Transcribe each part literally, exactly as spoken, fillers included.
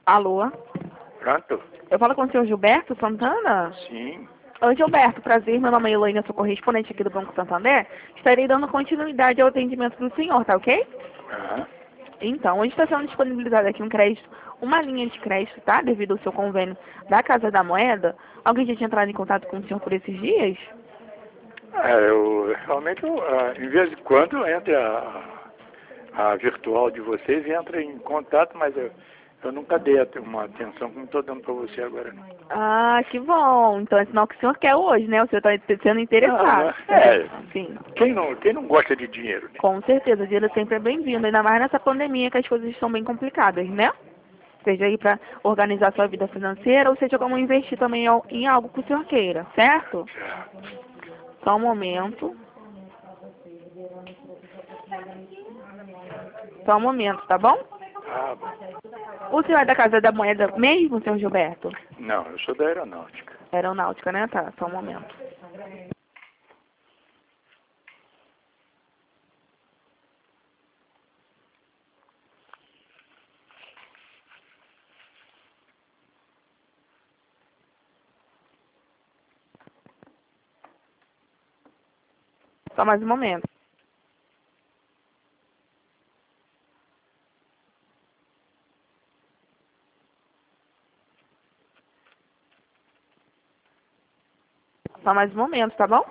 Alô? Pronto? Eu falo com o senhor Gilberto Santana? Sim. Oi, Gilberto, prazer. Meu nome é Elaine, eu sou correspondente aqui do Banco Santander. Estarei dando continuidade ao atendimento do senhor, tá ok? Aham. Então, hoje está sendo disponibilizado aqui um crédito, uma linha de crédito, tá? Devido ao seu convênio da Casa da Moeda. Alguém já tinha entrado em contato com o senhor por esses dias? É, eu realmente, eu, ah, em vez de quando, entra a, a virtual de vocês e entra em contato, mas eu, eu nunca dei at- uma atenção como estou dando para você agora. Não. Ah, que bom. Então é sinal que o senhor quer hoje, né? O senhor está sendo Não, interessado. não, é, Sim. quem não, quem não gosta de dinheiro, né? Com certeza, o dinheiro sempre é bem-vindo, ainda mais nessa pandemia que as coisas estão bem complicadas, né? Seja aí para organizar sua vida financeira, ou seja como investir também em al- em algo que o senhor queira, certo? Certo. Só um momento. Só um momento, tá bom? Ah, bom. O senhor é da Casa da Moeda mesmo, senhor Gilberto? Não, eu sou da aeronáutica. Aeronáutica, né? Tá, só um momento. Só mais um momento. Só mais um momento, tá bom?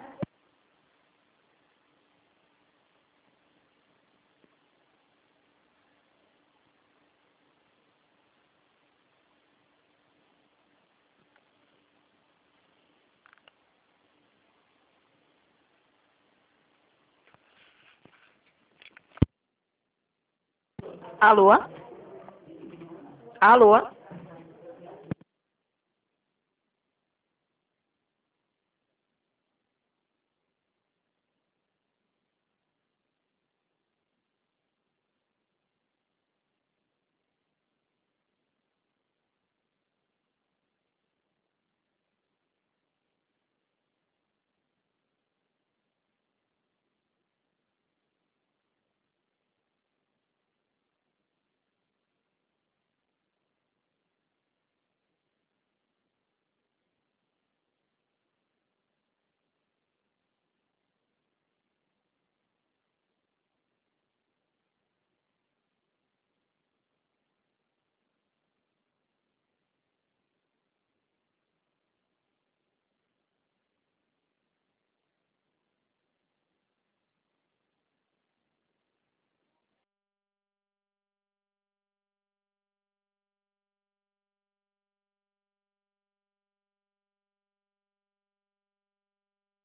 Alô? Alô?